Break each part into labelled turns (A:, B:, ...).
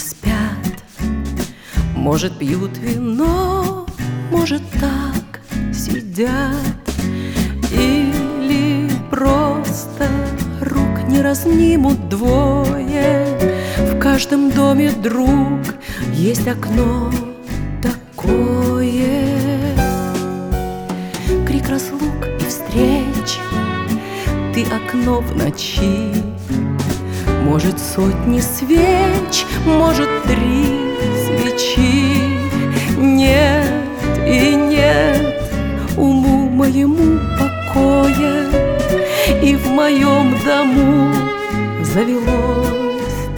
A: спят. Может, пьют вино, может, так сидят, или просто рук не разнимут двое. В каждом доме, друг, есть окно такое. Крик разлук и встреч, ты окно в ночи. Может, сотни свеч, может, 3 свечи. Нет и нет уму моему покоя, и в моем дому завелось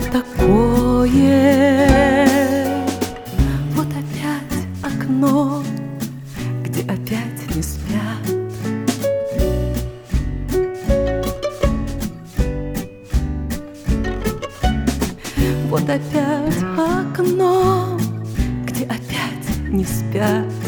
A: такое. Вот опять окно, где опять не спят. Вот опять окно, где опять не спят.